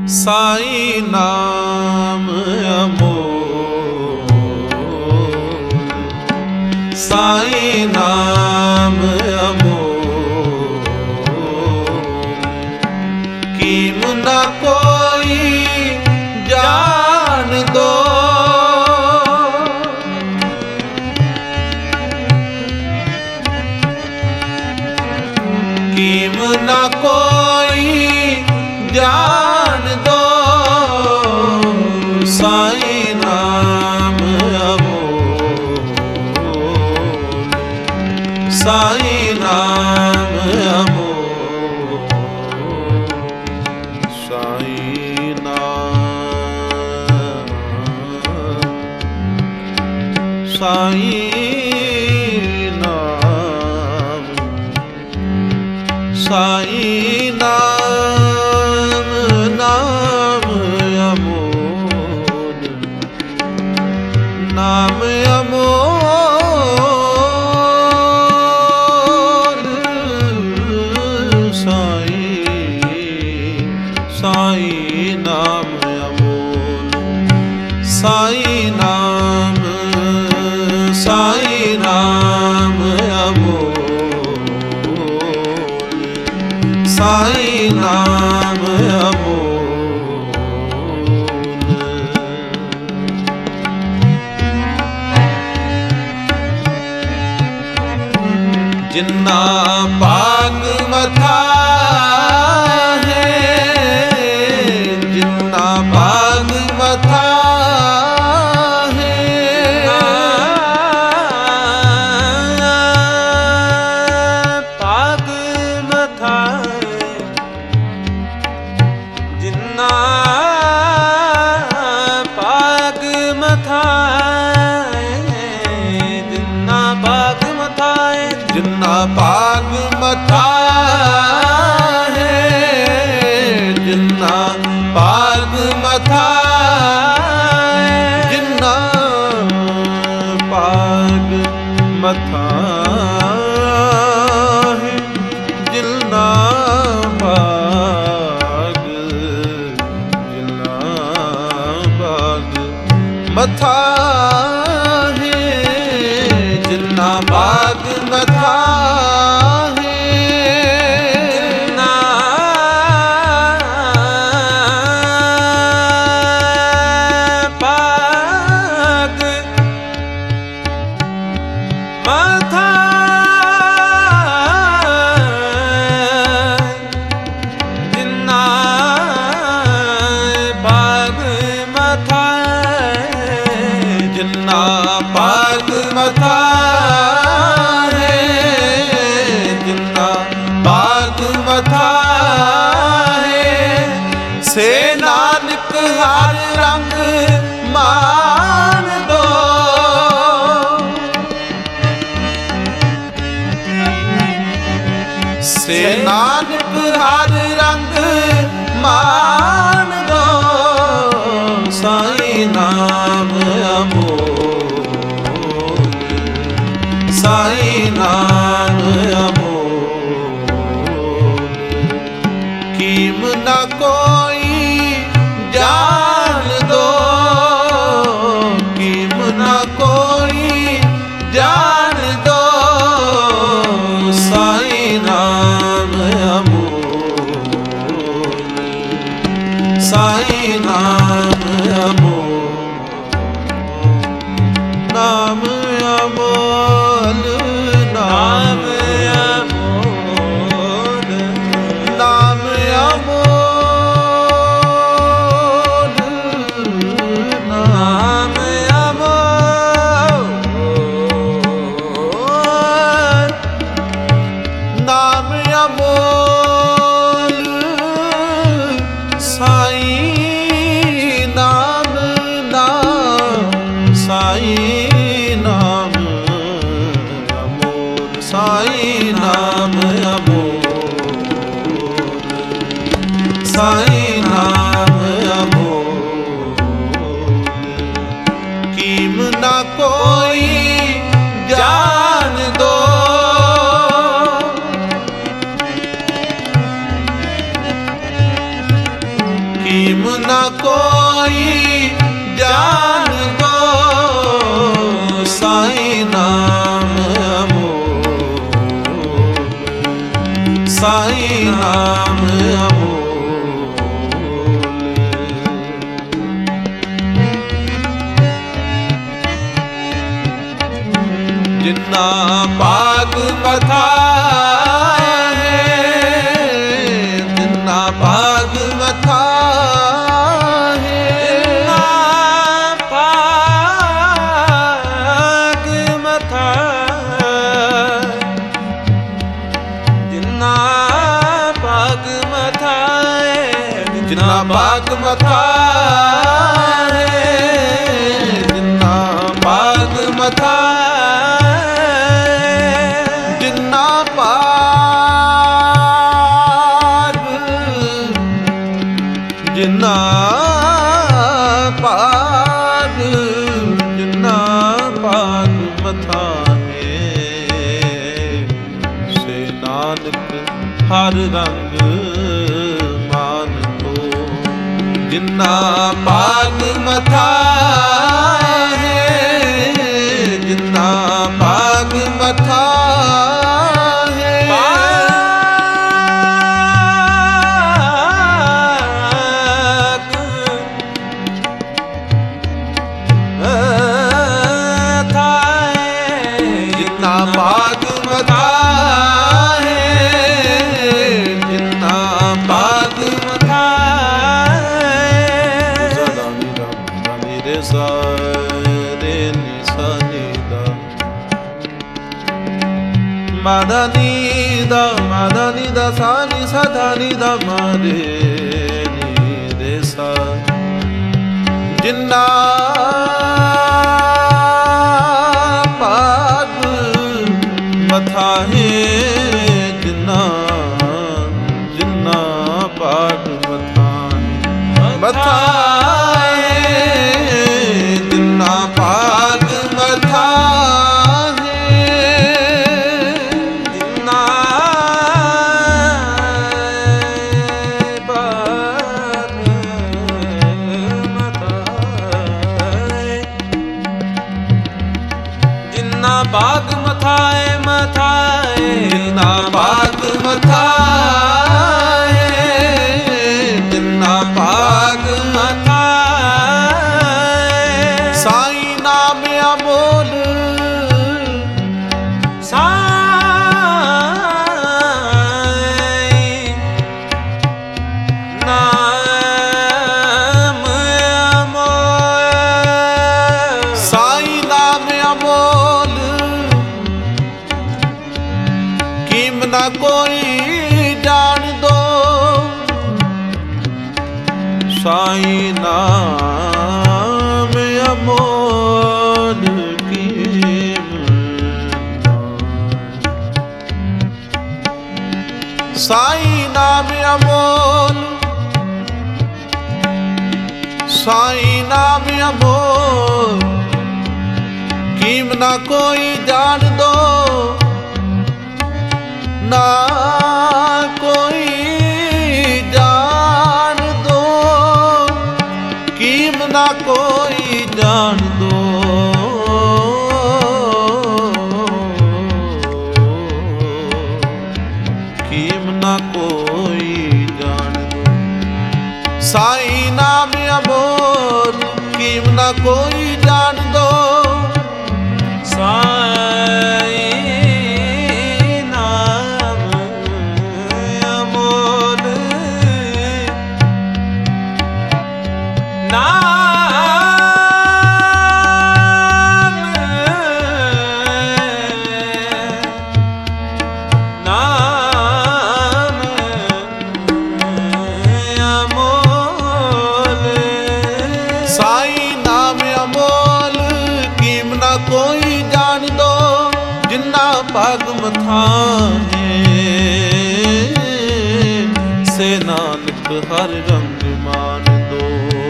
ਸਾਈ ਨਾਮ ਅਮੋਲ, ਸਾਈ ਨਾਮ ਅਮੋਲ, ਕੀਮ ਨਾ ਕੋਈ ਜਾਣ ਦੋ, ਕੀਮ ਨਾ ਕੋਈ ਜਾਣ ਦੋ, ਸਾਈ ਨਾਮ ਅਮੋਲ, ਸਾਈ ਨਾਮ ਅਮੋਲ, ਸਾਈ ਨਾਮ, ਸਾਈ ਨਾਮ, ਸਾਈ ਨਾਮ, ਨਾਮ ਅਮੋਲ, ਨਾਮ ਅਮੋਲ, ਸਾਈ, ਸਾਈ ਨਾਮ ਅਮੋਲ, ਸਾਈ ਨਾਮ, ਸਾਈ ਨਾਮ ਅਮੋਲ, ਸਾਈ ਨਾਮ ਅਮੋਲ। ਜਿੰਨਾ ਭਾਗ ਮਥਾ ਹੈ, ਜਿੰਨਾ ਭਾਗ ਮਥਾ ਹੈ, ਭਾਗ ਮਥਾ ਜਿੰਨਾ ਭਾਗ ਮਥਾ, ਜਿੰਨਾ ਭਾਗ ਮਥਾ, ਜਿੰਨਾ ਭਾਗ ਮਥਾ ਹੈ, ਜਿੰਨਾ ਭਾਗ ਮਥਾ, ਜਿੰਨਾ ਭਾਗ ਮਥਾ ਹੈ, ਜਿੰਨਾ ਭਾਗ, ਜਿੰਨਾ ਭਾਗ ਮਥਾ ਹੈ, ਜਿੰਨਾ ਭਾਗ ਮਥਾ ਹੈ, ਜਿੰਨਾ ਭਾਗ ਮਥਾ, ਜਿੰਨਾ ਭਾਗ ਮਥਾ, ਜਿੰਨਾ ਭਾਗ ਮਥਾ ਹੈ, ਜਿੰਨਾ ਭਾਗ ਮਥਾ ਹੈ, ਸੇ ਨਾਨਕ ਹਰ ਰੰਗ ਮਾਣ ਦੋ, ਸੇ ਨਾਨਕ ਹਰ ਰੰਗ ਮਾਣ ਦੋ, ਸਾਈ ਨਾਮ ਅਮੋਲ, ਸਾਈ ਨਾਮ ਅਮੋਲ, ਕੀਮ ਨਾ ਕੋਈ ਜਾਣ ਦੋ, ਕੀਮ ਨਾ ਕੋਈ ਜਾਣ ਦੋ, ਸਾਈ ਨਾਮ ਅਮੋਲ, ਸਾਈ ਨਾਮ ਅਮੋਲ, ਨਾਮ ਅਮੋਲ, ਨਾਮ ਅਮੋਲ, ਨਾਮ ਅਮੋਲ, ਨਾਮ ਅਮੋਲ, ਨਾਮ ਅਮੋਲ, ਸਾਈ ਨਾਮ, ਨਾਮ, ਸਾਈ ਨਾਮ ਅਮੋਲ, ਸਾਈ ਨਾਮ ਅਮੋਲ, ਸਾਈ ਨਾਮ ਅਮੋਲ, ਕੀਮ ਨਾ ਕੋਈ ਜਾਣ ਦੋ, कीम ना कोई जान दो साईं नाम अमोल साईं नाम अमोल जिन्ना भाग मथा भाग मथा है भाग मथा जिन्ना भाग मथा जिन्ना भाग मथा है जिन्ना भाग मथा जिन्ना जिन्ना पाग जिन्ना पाग मथा है से नानक हर रंग मान को जिन्ना पाग मथा है जिन्ना पाग मथा भाग मथा है जिन्ना भाग मथा रे सा रे नि सा नि दा मादा नि दा सा नि सा धा नि दा मा रे नि रे सा जिन्ना मथा है जिन्ना जिन्ना पाग मथा मथा है जिन्ना पाग मथा है जिन्ना पाग मथा जिन्ना पाग मथा जिन्ना भाग मथा है जिन्ना भाग मथा साईं नाम अमोल साईं नाम अमोल साईं नाम अमोल कीम ना कोई जान दो साईं नाम अमोल कीम साईं नाम अमोल साईं नाम अमोल कीम ना कोई जान दो ना कोई जान दो कीम ना कोई जान दो कीम ना कोई जान दो साईं नाम अमोल कीम ना कोई जान दो साईं नाम अमोल साईं नाम अमोल कीम ना कोई जान दो जिन्ना भाग मथा है से नानक हर रंग मान दो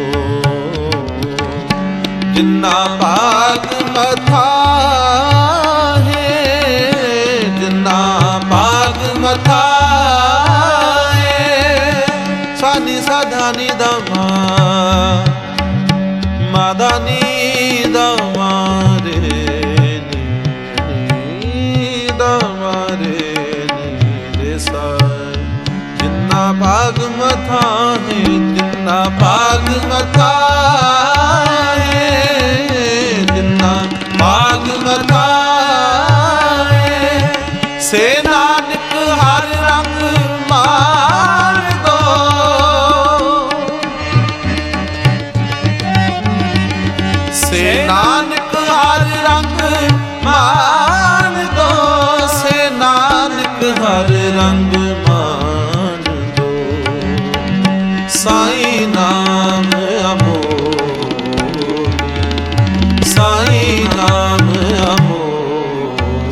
जिन्ना भाग मथा है जिन्ना भाग मथा है सानी साधानी दा ਮਾਦਾ ਨੀ ਦਾ ਮਾਰੇ ਨੀ ਦਾ ਮਾਰੇ ਨੀ ਦੇ ਸਾ ਜਿੰਨਾ ਭਾਗ ਮਥਾ ਹੈ ਜਿੰਨਾ ਭਾਗ ਮਥਾ ਹੈ ਜਿੰਨਾ ਭਾਗ ਮਥਾ ਹੈ ਸੇ ਨਾਨਕ ਹਰ ਰੰਗ ਮਾਰ ਦੋ ਸੇ ਨਾਨਕ ਹਰ ਰੰਗ ਮਾਨ ਦੋ ਸੇ ਨਾਨਕ ਹਰ ਰੰਗ ਮਾਨ ਦੋ ਸਾਈਂ ਨਾਮ ਅਮੋਲ ਸਾਈਂ ਨਾਮ ਅਮੋਲ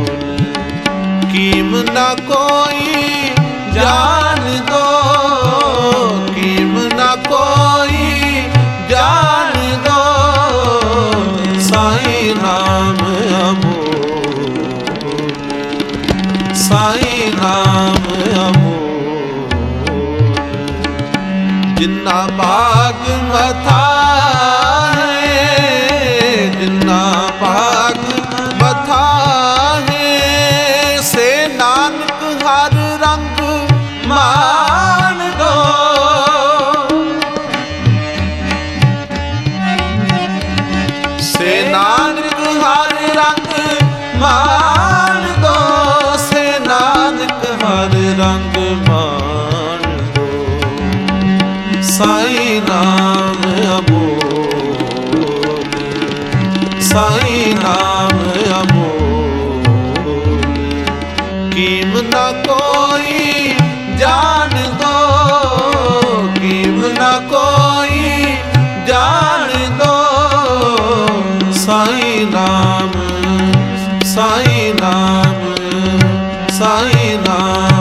ਕੀਮ ਨਾ ਕੋਈ ਜਾਣ ਦੋ ਕੀਮ ਨਾ ਕੋਈ ਜਾਣ ਦੋ ਸਾਈਂ ਨਾਮ ਅਮੋਲ ਸਾਈਂ ਨਾਮ ਅਮੋਲ ਜਿੰਨਾ ਭਾਗ ਮਥਾ ਹੈ ਜਿੰਨਾ ਭਾਗ ਮਥਾ ਹੈ ਸੇ ਨਾਨਕ ਹਰ ਰੰਗ ਮਾਨ ਦੋ ਸੇ ਨਾਨਕ ਹਰ ਰੰਗ ਮਾਨ ਦੋ ਸੇ ਨਾਨਕ ਹਰ ਰੰਗ ਮਾਨ ਦੋ ਸਾਈਂ ਨਾਮ ਅਮੋਲ ਸਾਈਂ ਨਾਮ ਅਮੋਲ ਕੀਮ ਨਾ ਕੋਈ ਜਾਣ ਦੋ ਕੀਮ ਨਾ ਕੋਈ ਜਾਣ ਦੋ ਸਾਈਂ ਨਾਮ ਸਾਈਂ ਨਾਮ ਸਾਈਂ ਨਾਮ